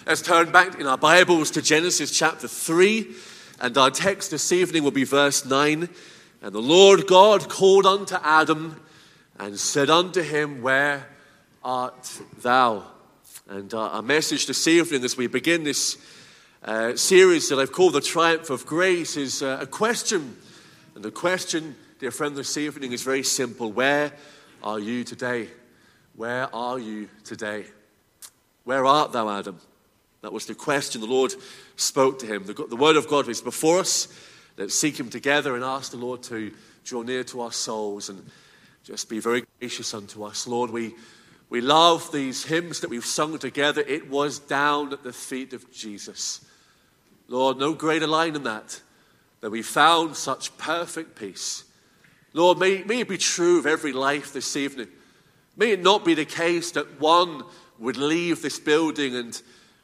Let's turn back in our Bibles to Genesis chapter 3, and our text this evening will be verse 9. And the Lord God called unto Adam and said unto him, Where art thou? And our message this evening as we begin this series that I've called The Triumph of Grace is a question. And the question, dear friend, this evening is very simple. Where are you today? Where are you today? Where art thou, Adam? That was the question the Lord spoke to him. The word of God is before us. Let's seek him together and ask the Lord to draw near to our souls and just be very gracious unto us. Lord, we love these hymns that we've sung together. It was down at the feet of Jesus. Lord, no greater line than that we found such perfect peace. Lord, may it be true of every life this evening. May it not be the case that one would leave this building and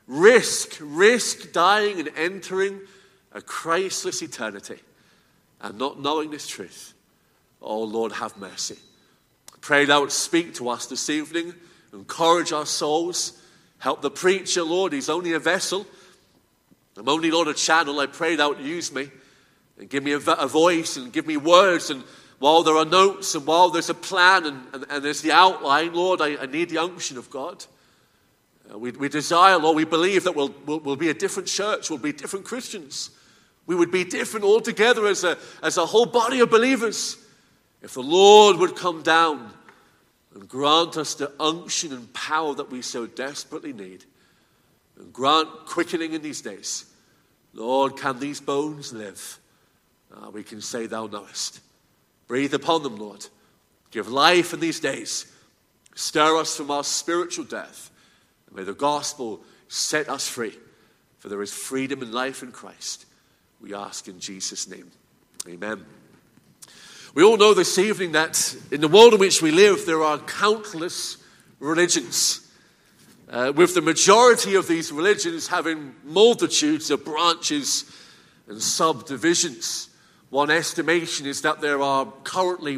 risk dying and entering a Christless eternity and not knowing this truth. Oh, Lord, have mercy. Pray thou would speak to us this evening, encourage our souls, help the preacher, Lord. He's only a vessel. I'm only, Lord, a channel. I pray thou would use me and give me a voice and give me words. And while there are notes and while there's a plan and there's the outline, Lord, I need the unction of God. We desire, Lord, we believe that we'll be a different church, we'll be different Christians. We would be different altogether as a whole body of believers if the Lord would come down and grant us the unction and power that we so desperately need. And grant quickening in these days. Lord, can these bones live? We can say thou knowest. Breathe upon them, Lord. Give life in these days. Stir us from our spiritual death. May the gospel set us free, for there is freedom and life in Christ. We ask in Jesus' name. Amen. We all know this evening that in the world in which we live, there are countless religions, with the majority of these religions having multitudes of branches and subdivisions. One estimation is that there are currently,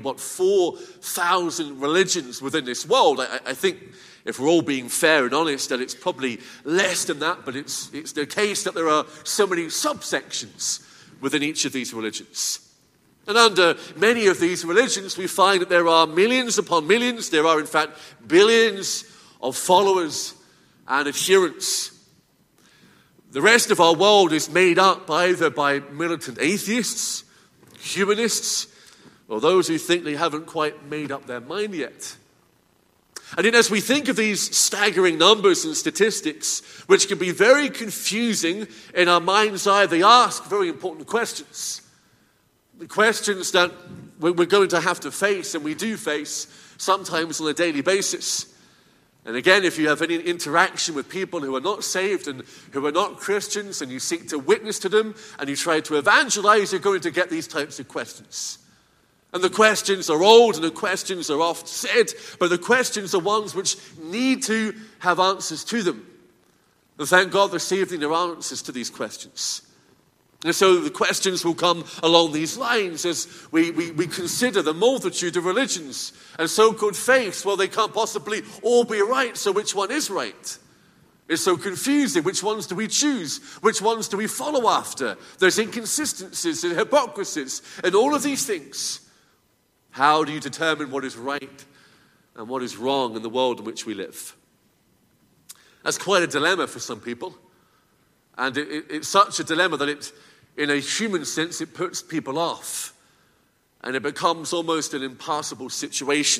4,000 religions within this world. I think, if we're all being fair and honest, that it's probably less than that, but it's the case that there are so many subsections within each of these religions. And under many of these religions, we find that there are millions upon millions. There are, in fact, billions of followers and adherents. The rest of our world is made up either by militant atheists, humanists, or those who think they haven't quite made up their mind yet. And then as we think of these staggering numbers and statistics, which can be very confusing in our mind's eye, they ask very important questions. The questions that we're going to have to face, and we do face sometimes on a daily basis. And again, if you have any interaction with people who are not saved and who are not Christians, and you seek to witness to them, and you try to evangelize, you're going to get these types of questions. And the questions are old and the questions are oft said, but the questions are ones which need to have answers to them. And thank God this evening there are answers to these questions. And so the questions will come along these lines as we consider the multitude of religions and so-called faiths. Well, they can't possibly all be right, so which one is right? It's so confusing. Which ones do we choose? Which ones do we follow after? There's inconsistencies and hypocrisies and all of these things. How do you determine what is right and what is wrong in the world in which we live? That's quite a dilemma for some people. And it's such a dilemma that in a human sense, it puts people off. And it becomes almost an impassable situation.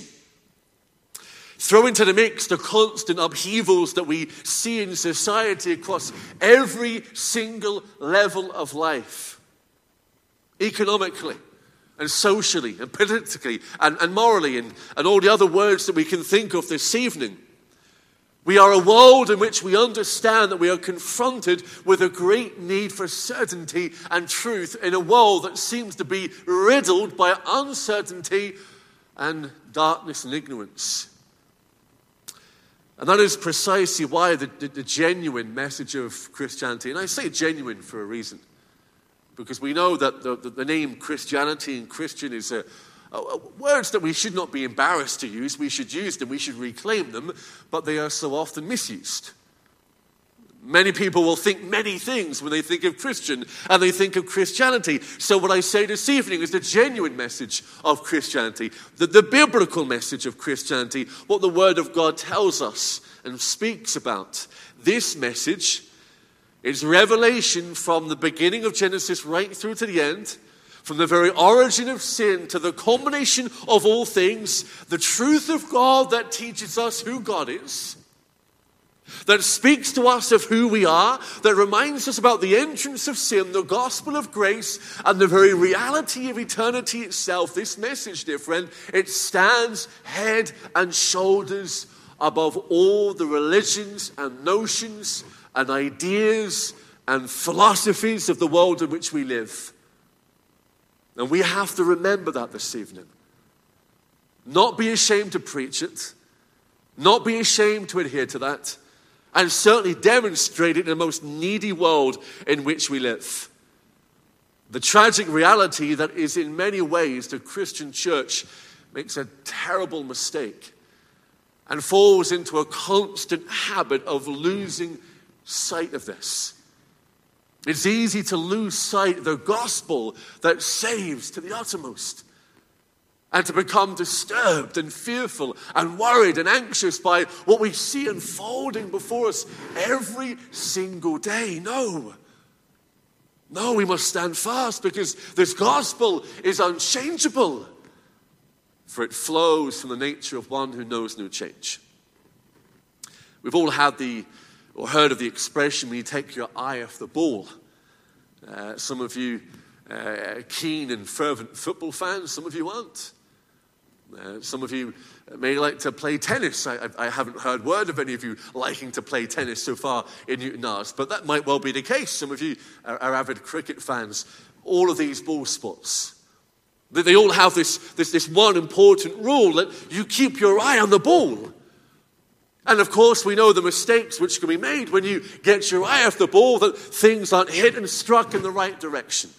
Throw into the mix the constant upheavals that we see in society across every single level of life. Economically, and socially, and politically, and morally, and all the other words that we can think of this evening. We are a world in which we understand that we are confronted with a great need for certainty and truth in a world that seems to be riddled by uncertainty and darkness and ignorance. And that is precisely why the genuine message of Christianity, and I say genuine for a reason, because we know that the name Christianity and Christian is words that we should not be embarrassed to use. We should use them, we should reclaim them, but they are so often misused. Many people will think many things when they think of Christian and they think of Christianity. So what I say this evening is the genuine message of Christianity, the biblical message of Christianity, what the Word of God tells us and speaks about. This message is revelation from the beginning of Genesis right through to the end, from the very origin of sin to the culmination of all things, the truth of God that teaches us who God is, that speaks to us of who we are, that reminds us about the entrance of sin, the gospel of grace, and the very reality of eternity itself. This message, dear friend, it stands head and shoulders above all the religions and notions and ideas and philosophies of the world in which we live. And we have to remember that this evening. Not be ashamed to preach it, not be ashamed to adhere to that, and certainly demonstrate it in the most needy world in which we live. The tragic reality that is in many ways the Christian church makes a terrible mistake and falls into a constant habit of losing sight of this. It's easy to lose sight of the gospel that saves to the uttermost, and to become disturbed and fearful and worried and anxious by what we see unfolding before us every single day. No, we must stand fast because this gospel is unchangeable, for it flows from the nature of one who knows no change. We've all had or heard of the expression, when you take your eye off the ball. Some of you keen and fervent football fans, some of you aren't. Some of you may like to play tennis. I haven't heard word of any of you liking to play tennis so far in Newton Arts, but that might well be the case. Some of you are avid cricket fans. All of these ball sports, they all have this one important rule, that you keep your eye on the ball. And of course, we know the mistakes which can be made when you get your eye off the ball, that things aren't hit and struck in the right direction.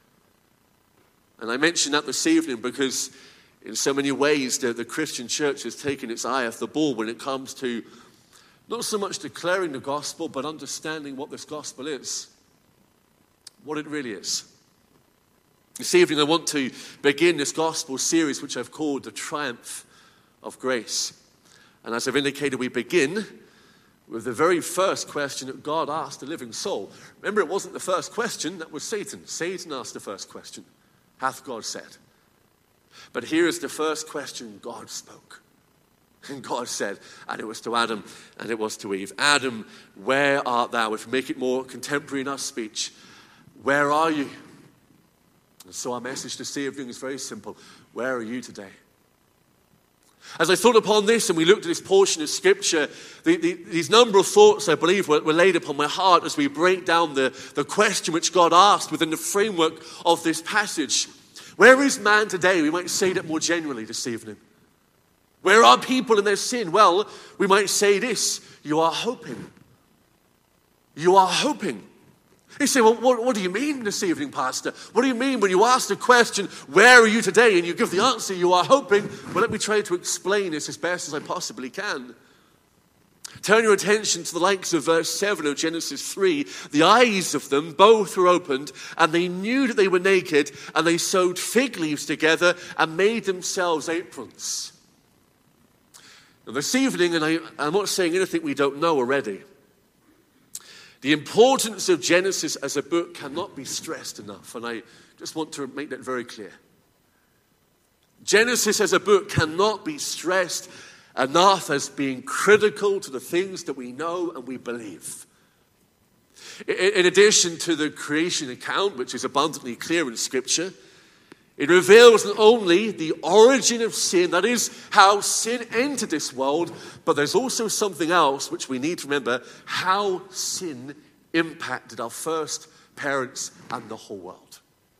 And I mention that this evening because in so many ways the Christian church has taken its eye off the ball when it comes to not so much declaring the gospel, but understanding what this gospel is, what it really is. This evening I want to begin this gospel series which I've called The Triumph of Grace. And as I've indicated, we begin with the very first question that God asked the living soul. Remember, it wasn't the first question, that was Satan. Satan asked the first question, hath God said? But here is the first question God spoke. And God said, and it was to Adam and it was to Eve, Adam, where art thou? If we make it more contemporary in our speech, where are you? And so our message this evening is very simple. Where are you today? As I thought upon this and we looked at this portion of Scripture, these number of thoughts, I believe, were laid upon my heart as we break down the question which God asked within the framework of this passage. Where is man today? We might say that more generally this evening. Where are people in their sin? Well, we might say this, you are hoping. You are hoping. You say, well, what do you mean this evening, Pastor? What do you mean when you ask the question, where are you today? And you give the answer, you are hoping. Well, let me try to explain this as best as I possibly can. Turn your attention to the likes of verse 7 of Genesis 3. The eyes of them both were opened, and they knew that they were naked, and they sewed fig leaves together and made themselves aprons. Now this evening, and I'm not saying anything we don't know already, the importance of Genesis as a book cannot be stressed enough, and I just want to make that very clear. Genesis as a book cannot be stressed enough as being critical to the things that we know and we believe. In addition to the creation account, which is abundantly clear in Scripture, it reveals not only the origin of sin, that is how sin entered this world, but there's also something else which we need to remember, how sin impacted our first parents and the whole world.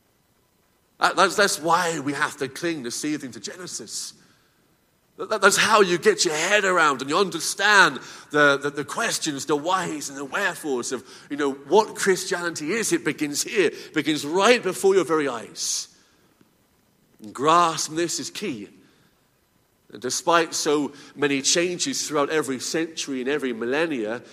That's why we have to cling this evening to Genesis. That's how you get your head around and you understand the questions, the whys and the wherefores of, what Christianity is. It begins here. It begins right before your very eyes. And grasping this is key. And despite so many changes throughout every century and every millennia,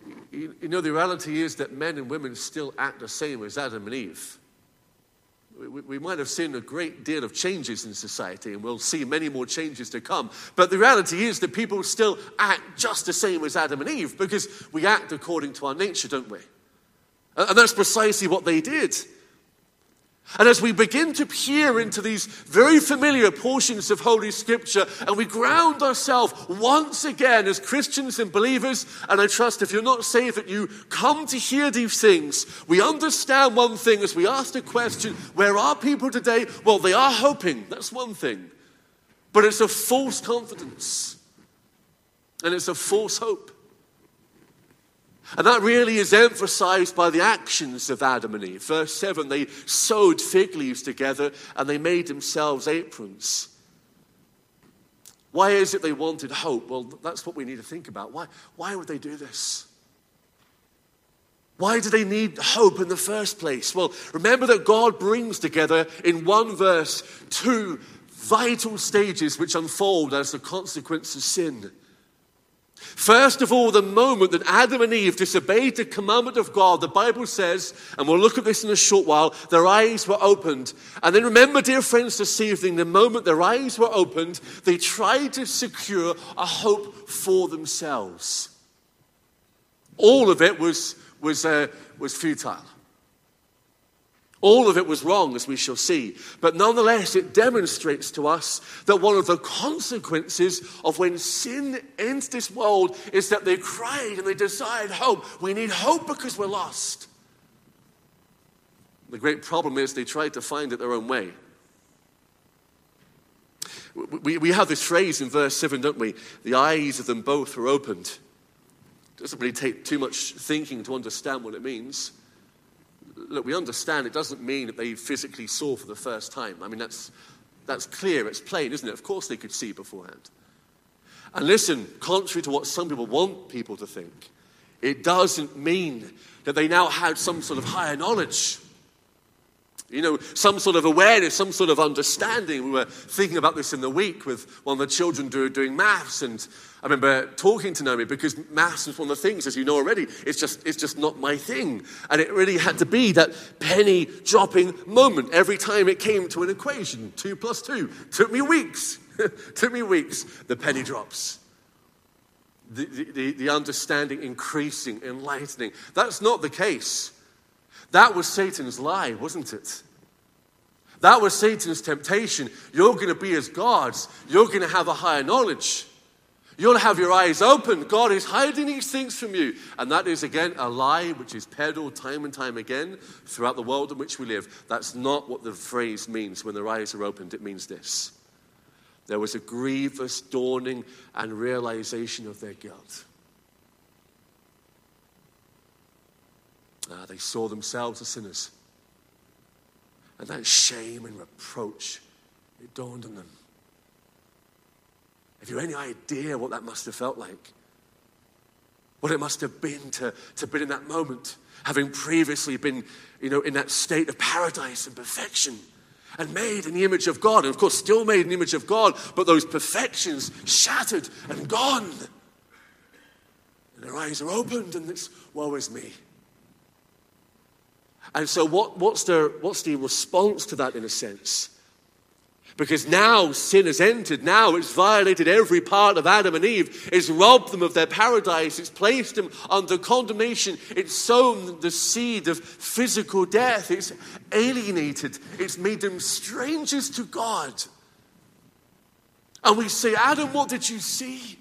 You know, the reality is that men and women still act the same as Adam and Eve. We might have seen a great deal of changes in society, and we'll see many more changes to come. But the reality is that people still act just the same as Adam and Eve, because we act according to our nature, don't we? And that's precisely what they did. And as we begin to peer into these very familiar portions of Holy Scripture, and we ground ourselves once again as Christians and believers, and I trust if you're not saved that you come to hear these things, we understand one thing as we ask the question, where are people today? Well, they are hoping, that's one thing. But it's a false confidence. And it's a false hope. And that really is emphasized by the actions of Adam and Eve. Verse 7, they sewed fig leaves together and they made themselves aprons. Why is it they wanted hope? Well, that's what we need to think about. Why would they do this? Why do they need hope in the first place? Well, remember that God brings together in one verse two vital stages which unfold as the consequence of sin. First of all, the moment that Adam and Eve disobeyed the commandment of God, the Bible says, and we'll look at this in a short while, their eyes were opened. And then remember, dear friends, this evening, the moment their eyes were opened, they tried to secure a hope for themselves. All of it was futile. All of it was wrong, as we shall see. But nonetheless, it demonstrates to us that one of the consequences of when sin enters this world is that they cried and they desired hope. We need hope because we're lost. The great problem is they tried to find it their own way. We have this phrase in verse 7, don't we? The eyes of them both were opened. It doesn't really take too much thinking to understand what it means. Look, we understand it doesn't mean that they physically saw for the first time. I mean, that's clear, it's plain, isn't it? Of course they could see beforehand. And listen, contrary to what some people want people to think, it doesn't mean that they now had some sort of higher knowledge. You know, some sort of awareness, some sort of understanding. We were thinking about this in the week with one of the children doing maths, and I remember talking to Naomi because maths is one of the things, as you know already, it's just not my thing. And it really had to be that penny dropping moment every time it came to an equation. 2 plus 2. Took me weeks. The penny drops. The understanding increasing, enlightening. That's not the case. That was Satan's lie, wasn't it? That was Satan's temptation. You're going to be as gods. You're going to have a higher knowledge. You'll have your eyes open. God is hiding these things from you. And that is, again, a lie which is peddled time and time again throughout the world in which we live. That's not what the phrase means when their eyes are opened. It means this. There was a grievous dawning and realization of their guilt. They saw themselves as sinners. And that shame and reproach, it dawned on them. Have you any idea what that must have felt like? What it must have been to be in that moment, having previously been, in that state of paradise and perfection, and made in the image of God, and of course still made in the image of God, but those perfections shattered and gone. And their eyes are opened, and it's, woe is me. And so what's the response to that in a sense? Because now sin has entered, now it's violated every part of Adam and Eve, it's robbed them of their paradise, it's placed them under condemnation, it's sown the seed of physical death, it's alienated, it's made them strangers to God. And we say, Adam, what did you see?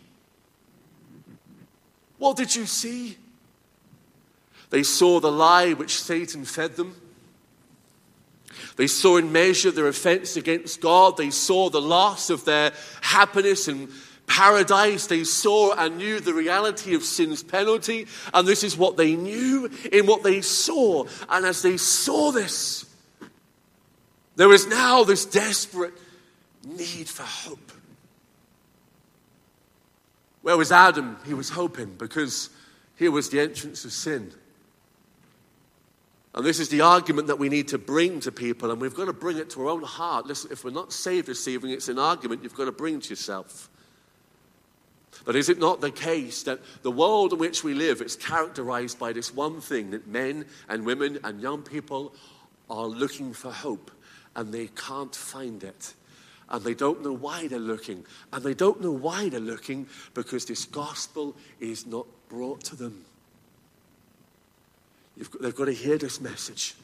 What did you see? They saw the lie which Satan fed them. They saw in measure their offense against God. They saw the loss of their happiness and paradise. They saw and knew the reality of sin's penalty. And this is what they knew in what they saw. And as they saw this, there was now this desperate need for hope. Where was Adam? He was hoping because here was the entrance of sin. And this is the argument that we need to bring to people, and we've got to bring it to our own heart. Listen, if we're not saved this evening, it's an argument you've got to bring to yourself. But is it not the case that the world in which we live is characterized by this one thing, that men and women and young people are looking for hope and they can't find it? And they don't know why they're looking. And they don't know why they're looking because this gospel is not brought to them. They've got to hear this message.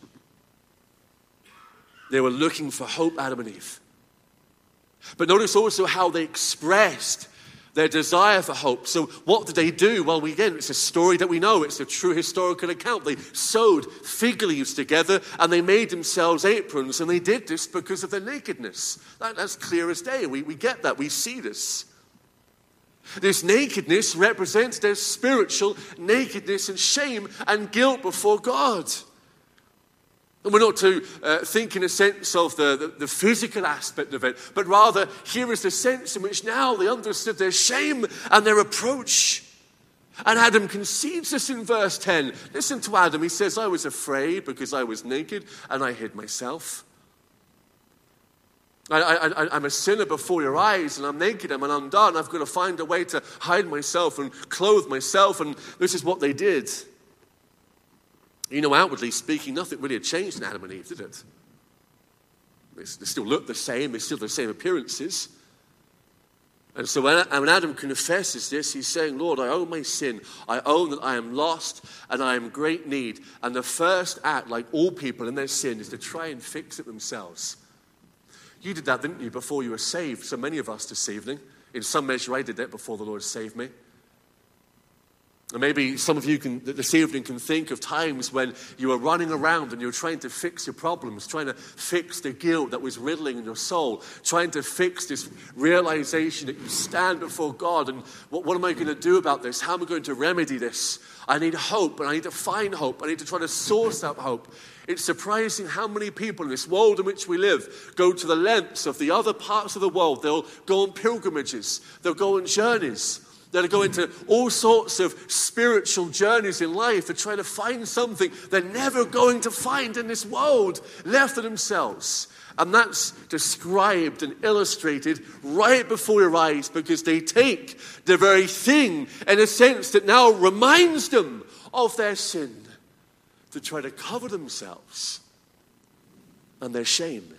They were looking for hope, Adam and Eve. But notice also how they expressed their desire for hope. So what did they do? Well, again, it's a story that we know. It's a true historical account. They sewed fig leaves together and they made themselves aprons. And they did this because of their nakedness. That's clear as day. We get that. We see this. This nakedness represents their spiritual nakedness and shame and guilt before God. And we're not to think in a sense of the physical aspect of it, but rather here is the sense in which now they understood their shame and their reproach. And Adam concedes this in verse 10. Listen to Adam. He says, I was afraid because I was naked and I hid myself. I'm a sinner before your eyes, and I'm naked, I'm undone. I've got to find a way to hide myself and clothe myself, and this is what they did. You know, outwardly speaking, nothing really had changed in Adam and Eve, did it? They still look the same, they still have the same appearances. And so when Adam confesses this, he's saying, Lord, I own my sin. I own that I am lost and I am in great need. And the first act, like all people in their sin, is to try and fix it themselves. You did that, didn't you, before you were saved? So many of us this evening. In some measure, I did that before the Lord saved me. And maybe some of you this evening can think of times when you were running around and you were trying to fix your problems, trying to fix the guilt that was riddling in your soul, trying to fix this realization that you stand before God and what am I going to do about this? How am I going to remedy this? I need hope and I need to find hope. I need to try to source that hope. It's surprising how many people in this world in which we live go to the lengths of the other parts of the world. They'll go on pilgrimages. They'll go on journeys. They'll go into all sorts of spiritual journeys in life to try to find something they're never going to find in this world, left to themselves. And that's described and illustrated right before your eyes because they take the very thing in a sense that now reminds them of their sin to try to cover themselves and their shame.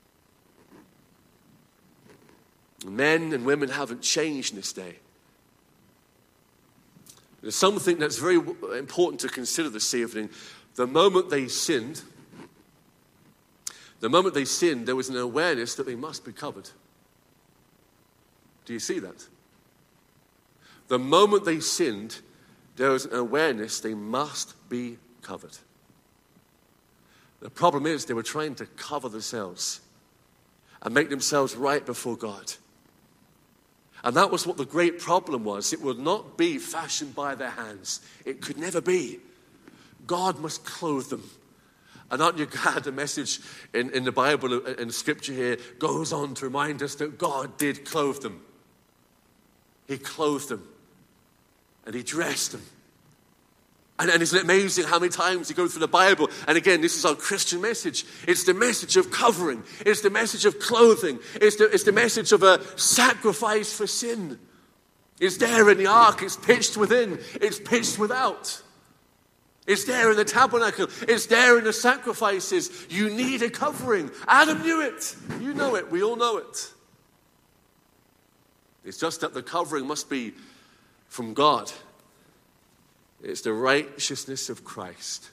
Men and women haven't changed in this day. There's something that's very important to consider this evening. The moment they sinned, there was an awareness that they must be covered. Do you see that? The moment they sinned, there was an awareness they must be covered. The problem is they were trying to cover themselves and make themselves right before God. And that was what the great problem was. It would not be fashioned by their hands. It could never be. God must clothe them. And aren't you glad the message in the Bible and Scripture here goes on to remind us that God did clothe them. He clothed them. And He dressed them. And isn't it amazing how many times you go through the Bible? And again, this is our Christian message. It's the message of covering. It's the message of clothing. It's the message of a sacrifice for sin. It's there in the ark. It's pitched within. It's pitched without. It's there in the tabernacle. It's there in the sacrifices. You need a covering. Adam knew it. You know it. We all know it. It's just that the covering must be from God. It's the righteousness of Christ.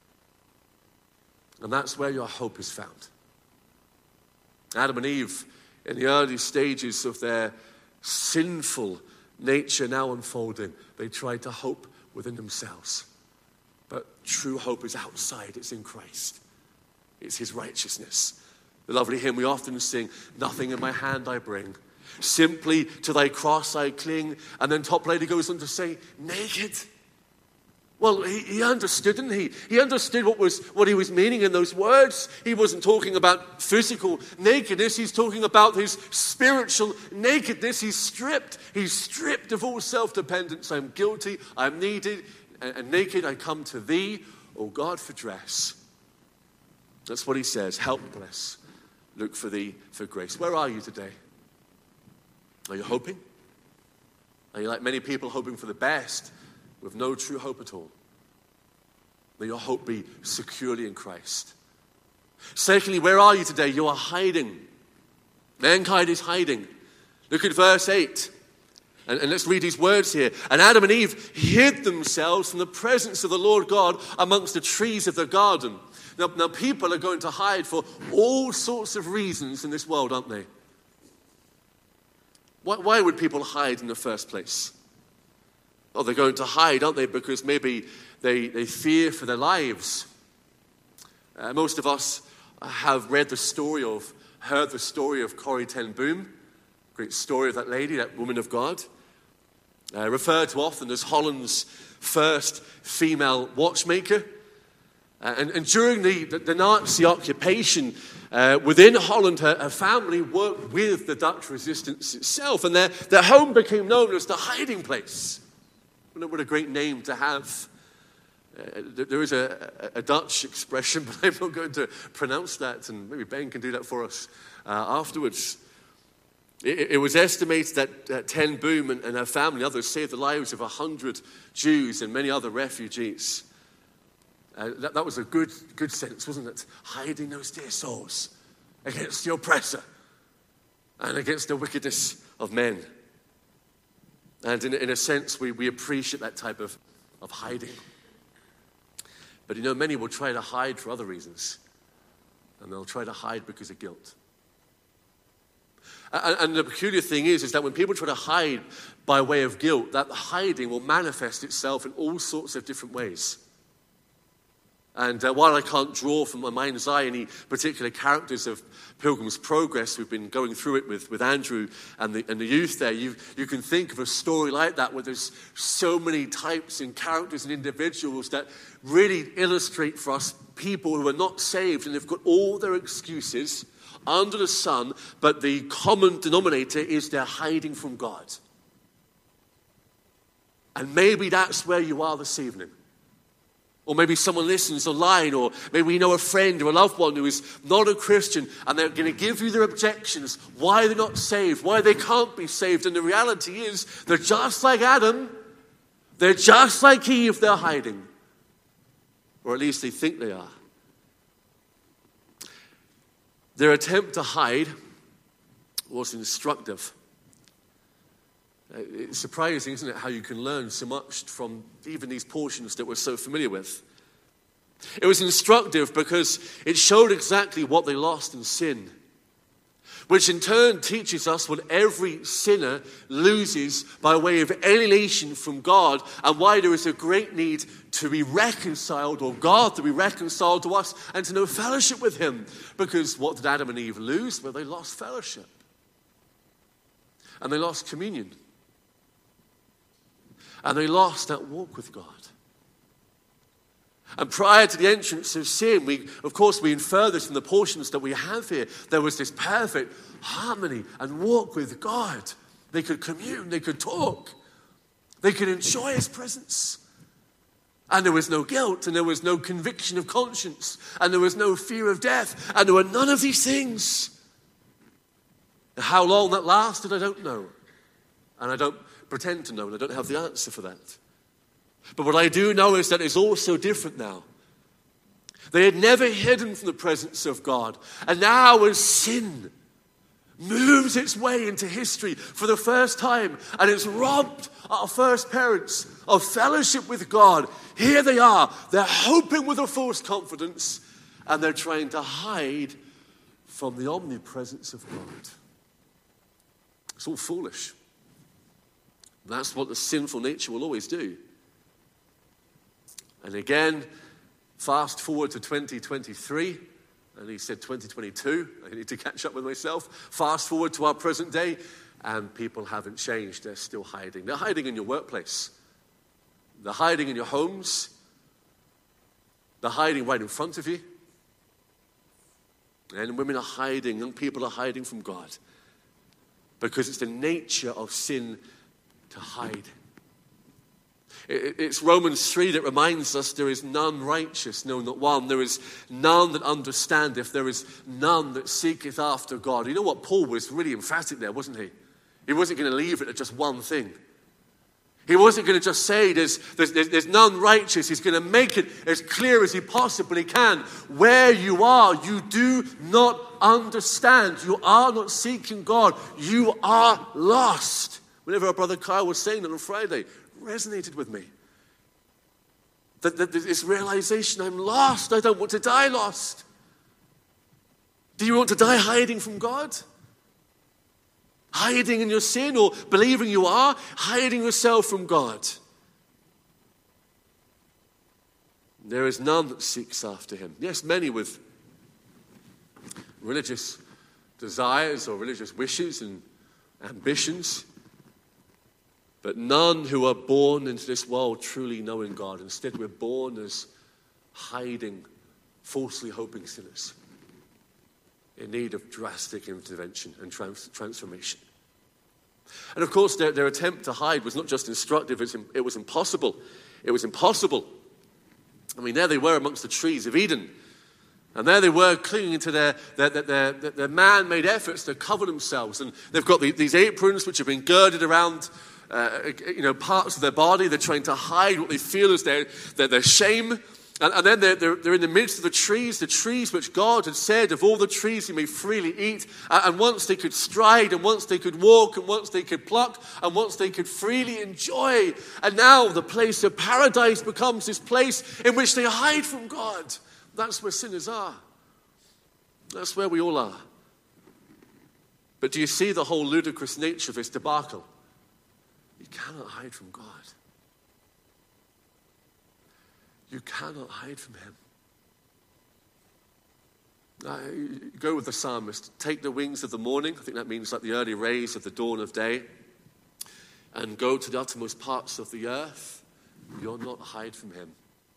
And that's where your hope is found. Adam and Eve, in the early stages of their sinful nature now unfolding, they tried to hope within themselves. But true hope is outside. It's in Christ. It's His righteousness. The lovely hymn we often sing, nothing in my hand I bring. Simply to thy cross I cling. And then top lady goes on to say, naked. Well, he understood, didn't he? He understood what he was meaning in those words. He wasn't talking about physical nakedness. He's talking about his spiritual nakedness. He's stripped of all self-dependence. I'm guilty. I'm needed. And naked I come to thee, O God, for dress. That's what he says. Helpless. Look for thee for grace. Where are you today? Are you hoping? Are you like many people hoping for the best with no true hope at all? May your hope be securely in Christ. Secondly, where are you today? You are hiding. Mankind is hiding. Look at verse 8. And let's read these words here. And Adam and Eve hid themselves from the presence of the Lord God amongst the trees of the garden. Now people are going to hide for all sorts of reasons in this world, aren't they? Why would people hide in the first place? Well, they're going to hide, aren't they? Because maybe they fear for their lives. Most of us have heard the story of Corrie ten Boom. Great story of that lady, that woman of God. Referred to often as Holland's first female watchmaker. And during the Nazi occupation within Holland, her family worked with the Dutch resistance itself, and their home became known as the hiding place. What a great name to have. There is a Dutch expression, but I'm not going to pronounce that, and maybe Ben can do that for us afterwards. It was estimated that Ten Boom and her family and others saved the lives of 100 Jews and many other refugees. That was a good sense, wasn't it? Hiding those dear souls against the oppressor and against the wickedness of men. And in a sense, we appreciate that type of hiding. But many will try to hide for other reasons. And they'll try to hide because of guilt. And the peculiar thing is that when people try to hide by way of guilt, that hiding will manifest itself in all sorts of different ways. And while I can't draw from my mind's eye any particular characters of Pilgrim's Progress, we've been going through it with Andrew and the youth there, you can think of a story like that where there's so many types and characters and individuals that really illustrate for us people who are not saved and they've got all their excuses under the sun, but the common denominator is they're hiding from God. And maybe that's where you are this evening. Or maybe someone listens online, or maybe you know a friend or a loved one who is not a Christian, and they're going to give you their objections, why they're not saved, why they can't be saved. And the reality is, they're just like Adam, they're just like Eve, they're hiding. Or at least they think they are. Their attempt to hide was instructive. It's surprising, isn't it, how you can learn so much from even these portions that we're so familiar with. It was instructive because it showed exactly what they lost in sin, which in turn teaches us what every sinner loses by way of alienation from God, and why there is a great need to be reconciled, or God to be reconciled to us and to know fellowship with Him. Because what did Adam and Eve lose? Well, they lost fellowship. And they lost communion. And they lost that walk with God. And prior to the entrance of sin, we infer this from the portions that we have here. There was this perfect harmony and walk with God. They could commune, they could talk, they could enjoy His presence. And there was no guilt, and there was no conviction of conscience, and there was no fear of death, and there were none of these things. How long that lasted, I don't know. And I don't pretend to know, and I don't have the answer for that. But what I do know is that it's all so different now. They had never hidden from the presence of God. And now as sin moves its way into history for the first time, and it's robbed our first parents of fellowship with God, here they are. They're hoping with a false confidence, and they're trying to hide from the omnipresence of God. It's all foolish. That's what the sinful nature will always do. And again, fast forward to 2023, and he said 2022, I need to catch up with myself. Fast forward to our present day, and people haven't changed. They're still hiding. They're hiding in your workplace. They're hiding in your homes. They're hiding right in front of you. And women are hiding, young people are hiding from God. Because it's the nature of sin to hide. It's Romans 3 that reminds us there is none righteous, no, not one. There is none that understandeth. There is none that seeketh after God. You know what? Paul was really emphatic there, wasn't he? He wasn't going to leave it at just one thing. He wasn't going to just say there's none righteous. He's going to make it as clear as he possibly can. Where you are, you do not understand. You are not seeking God. You are lost. Whenever our brother Kyle was saying that on Friday, it resonated with me. That this realization, I'm lost. I don't want to die lost. Do you want to die hiding from God? Hiding in your sin, or believing you are, hiding yourself from God? There is none that seeks after him. Yes, many with religious desires or religious wishes and ambitions, but none who are born into this world truly knowing God. Instead, we're born as hiding, falsely hoping sinners in need of drastic intervention and transformation. And of course, their attempt to hide was not just instructive, it was impossible. It was impossible. I mean, there they were amongst the trees of Eden. And there they were clinging to their man-made efforts to cover themselves. And they've got these aprons which have been girded around parts of their body. They're trying to hide what they feel is their shame. And then they're in the midst of the trees which God had said, of all the trees you may freely eat. And once they could stride, and once they could walk, and once they could pluck, and once they could freely enjoy. And now the place of paradise becomes this place in which they hide from God. That's where sinners are. That's where we all are. But do you see the whole ludicrous nature of this debacle? You cannot hide from God. You cannot hide from him. Go with the psalmist. Take the wings of the morning. I think that means like the early rays of the dawn of day. And go to the uttermost parts of the earth. You'll not hide from him.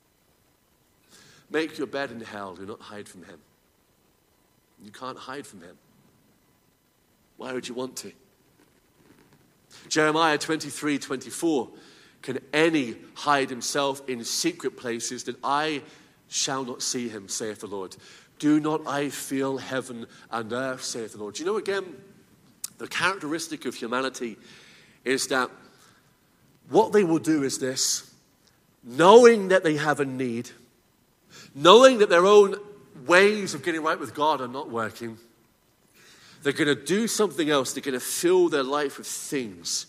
Make your bed in hell. Do not hide from him. You can't hide from him. Why would you want to? Jeremiah 23:24. Can any hide himself in secret places that I shall not see him, saith the Lord? Do not I feel heaven and earth, saith the Lord? Do you know, again, the characteristic of humanity is that what they will do is this: knowing that they have a need, knowing that their own ways of getting right with God are not working, they're going to do something else. They're going to fill their life with things.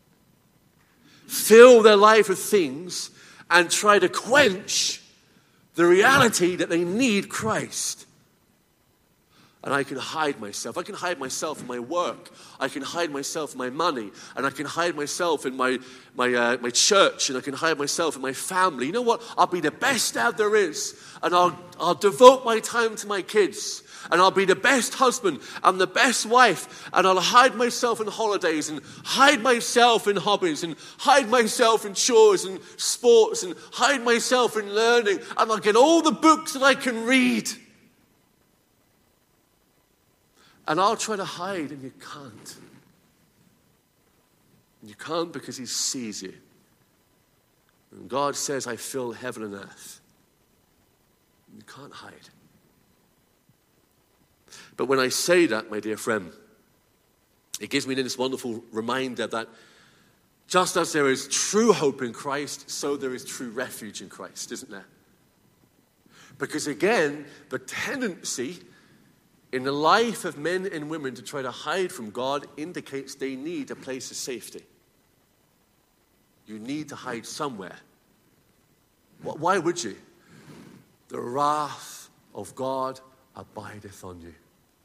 Fill their life with things and try to quench the reality that they need Christ. And I can hide myself. I can hide myself in my work. I can hide myself in my money. And I can hide myself in my church. And I can hide myself in my family. You know what? I'll be the best dad there is. And I'll devote my time to my kids. And I'll be the best husband and the best wife. And I'll hide myself in holidays and hide myself in hobbies and hide myself in chores and sports and hide myself in learning. And I'll get all the books that I can read. And I'll try to hide, and you can't. You can't because he sees you. And God says, I fill heaven and earth. You can't hide. But when I say that, my dear friend, it gives me this wonderful reminder that just as there is true hope in Christ, so there is true refuge in Christ, isn't there? Because again, the tendency in the life of men and women to try to hide from God indicates they need a place of safety. You need to hide somewhere. Why would you? The wrath of God abideth on you.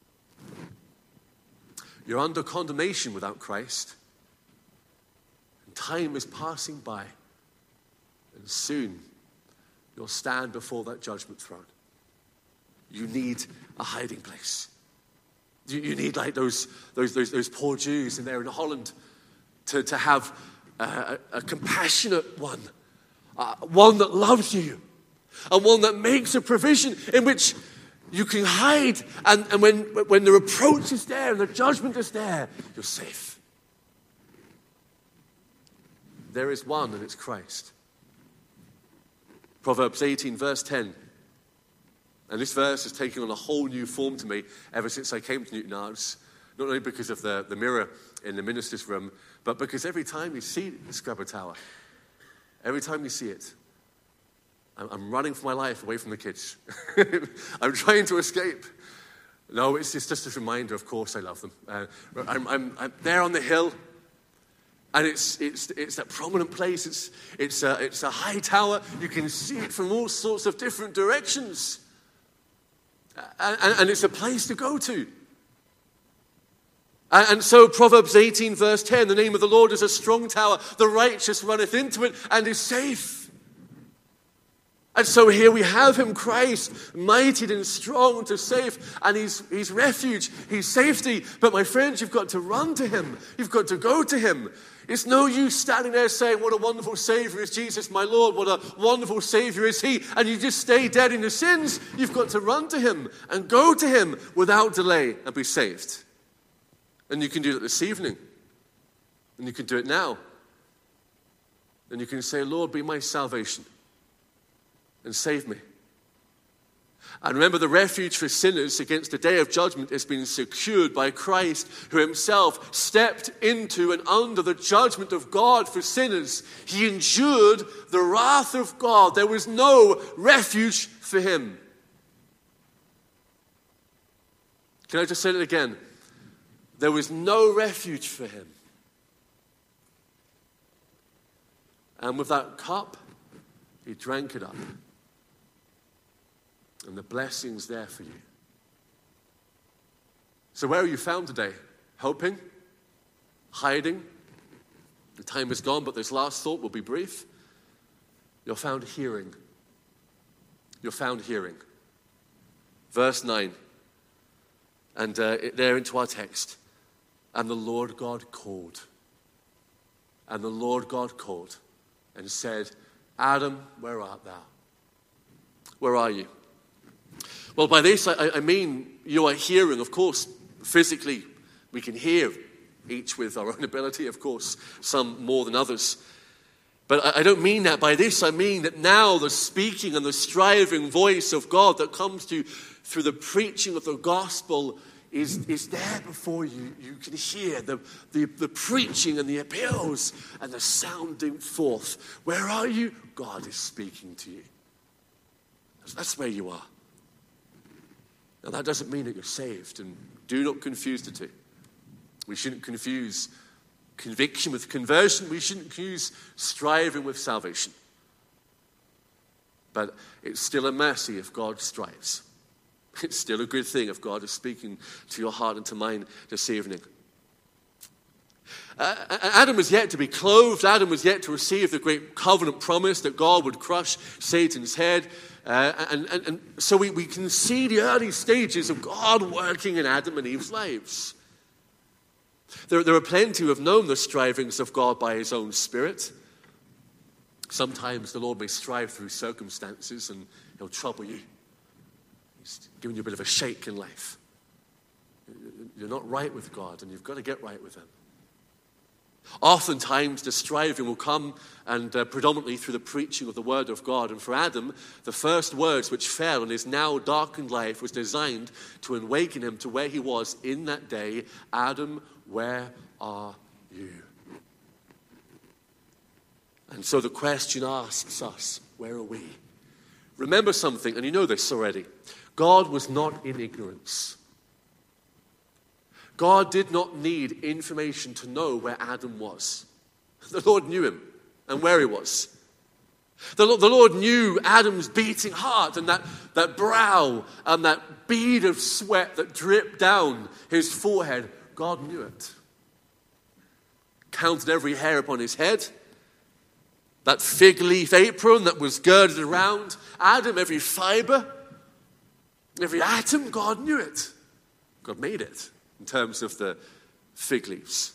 You're under condemnation without Christ. And time is passing by. And soon you'll stand before that judgment throne. You need a hiding place. You need like those poor Jews in there in Holland to have a compassionate one. One that loves you. And one that makes a provision in which you can hide, and when the reproach is there and the judgment is there, you're safe. There is one, and it's Christ. Proverbs 18, verse 10. And this verse has taken on a whole new form to me ever since I came to Newton Arts. Not only because of the mirror in the minister's room, but because every time you see the Scrabble Tower, every time you see it, I'm running for my life away from the kids. I'm trying to escape. No, it's just a reminder, of course I love them. I'm there on the hill, and it's that prominent place. It's a high tower. You can see it from all sorts of different directions. And it's a place to go to. And so Proverbs 18 verse 10, the name of the Lord is a strong tower. The righteous runneth into it and is safe. And so here we have him, Christ, mighty and strong to save. And he's refuge, he's safety. But my friends, you've got to run to him. You've got to go to him. It's no use standing there saying, what a wonderful Savior is Jesus, my Lord. What a wonderful Savior is he. And you just stay dead in your sins. You've got to run to him and go to him without delay and be saved. And you can do it this evening. And you can do it now. And you can say, Lord, be my salvation. And save me. And remember, the refuge for sinners against the day of judgment has been secured by Christ, who himself stepped into and under the judgment of God for sinners. He endured the wrath of God. There was no refuge for him. Can I just say it again? There was no refuge for him. And with that cup, he drank it up. And the blessing's there for you. So where are you found today? Hoping? Hiding? The time is gone, but this last thought will be brief. You're found hearing. You're found hearing. Verse 9. And there into our text. And the Lord God called. And the Lord God called and said, Adam, where art thou? Where are you? Well, by this I mean you are hearing, of course, physically. We can hear, each with our own ability, of course, some more than others. But I don't mean that. By this I mean that now the speaking and the striving voice of God that comes to you through the preaching of the gospel is there before you. You can hear the preaching and the appeals and the sounding forth. Where are you? God is speaking to you. That's where you are. Now that doesn't mean that you're saved, and do not confuse the two. We shouldn't confuse conviction with conversion. We shouldn't confuse striving with salvation. But it's still a mercy if God strives. It's still a good thing if God is speaking to your heart and to mine this evening. Adam was yet to be clothed. Adam was yet to receive the great covenant promise that God would crush Satan's head. And so we can see the early stages of God working in Adam and Eve's lives. There are plenty who have known the strivings of God by his own Spirit. Sometimes the Lord may strive through circumstances and he'll trouble you. He's giving you a bit of a shake in life. You're not right with God and you've got to get right with him. Oftentimes the striving will come and predominantly through the preaching of the word of God. And for Adam, the first words which fell on his now darkened life was designed to awaken him to where he was in that day. Adam, where are you? And so the question asks us, where are we? Remember something, and you know this already. God was not in ignorance. God did not need information to know where Adam was. The Lord knew him and where he was. The Lord knew Adam's beating heart and that brow and that bead of sweat that dripped down his forehead. God knew it. Counted every hair upon his head. That fig leaf apron that was girded around Adam, every fiber, every atom, God knew it. God made it. In terms of the fig leaves.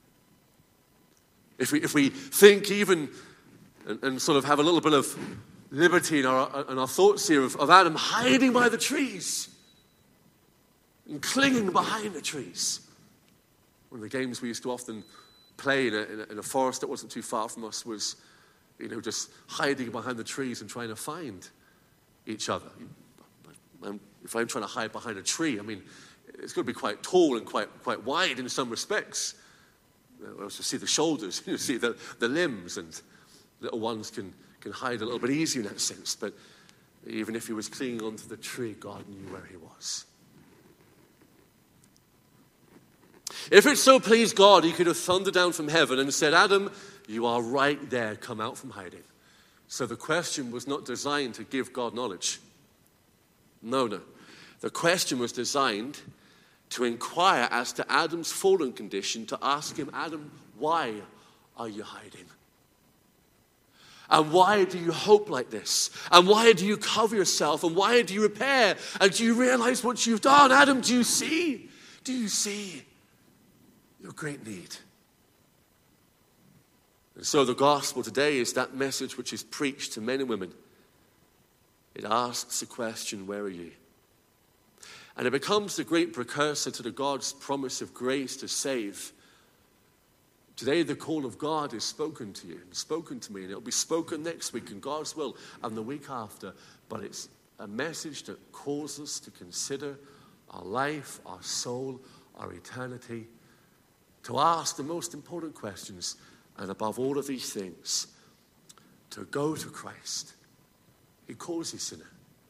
If we think even and sort of have a little bit of liberty in our thoughts here of Adam hiding by the trees and clinging behind the trees. One of the games we used to often play in a forest that wasn't too far from us was, just hiding behind the trees and trying to find each other. If I'm trying to hide behind a tree, it's going to be quite tall and quite wide in some respects. You also see the shoulders, you see the limbs, and little ones can hide a little bit easier in that sense. But even if he was clinging onto the tree, God knew where he was. If it so pleased God, he could have thundered down from heaven and said, Adam, you are right there, come out from hiding. So the question was not designed to give God knowledge. No. The question was designed to inquire as to Adam's fallen condition, to ask him, Adam, why are you hiding? And why do you hope like this? And why do you cover yourself? And why do you repair? And do you realize what you've done? Adam, do you see? Do you see your great need? And so the gospel today is that message which is preached to men and women. It asks the question, where are you? And it becomes the great precursor to the God's promise of grace to save. Today the call of God is spoken to you and spoken to me, and it'll be spoken next week in God's will and the week after. But it's a message that calls us to consider our life, our soul, our eternity, to ask the most important questions, and above all of these things, to go to Christ. He calls you sinner.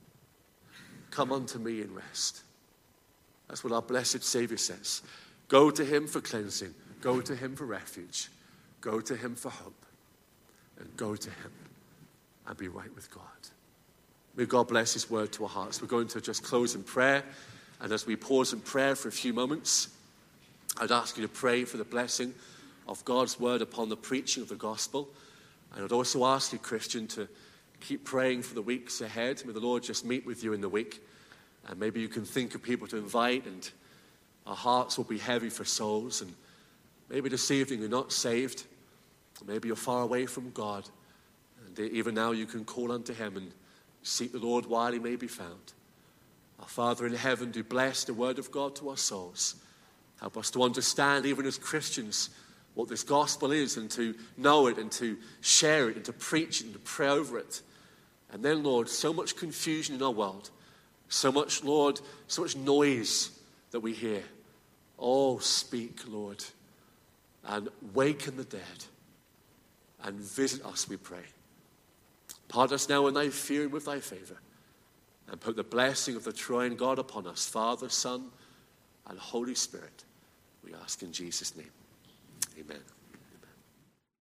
Come unto me and rest. That's what our blessed Savior says. Go to him for cleansing. Go to him for refuge. Go to him for hope. And go to him and be right with God. May God bless his word to our hearts. We're going to just close in prayer. And as we pause in prayer for a few moments, I'd ask you to pray for the blessing of God's word upon the preaching of the gospel. And I'd also ask you, Christian, to keep praying for the weeks ahead. May the Lord just meet with you in the week. And maybe you can think of people to invite, and our hearts will be heavy for souls. And maybe this evening you're not saved. Maybe you're far away from God. And even now you can call unto him and seek the Lord while he may be found. Our Father in heaven, do bless the word of God to our souls. Help us to understand, even as Christians, what this gospel is, and to know it, and to share it, and to preach it, and to pray over it. And then, Lord, so much confusion in our world. So much, Lord, so much noise that we hear. Oh, speak, Lord, and waken the dead, and visit us, we pray. Part us now in thy fear and with thy favor, and put the blessing of the triune God upon us, Father, Son, and Holy Spirit. We ask in Jesus' name. Amen.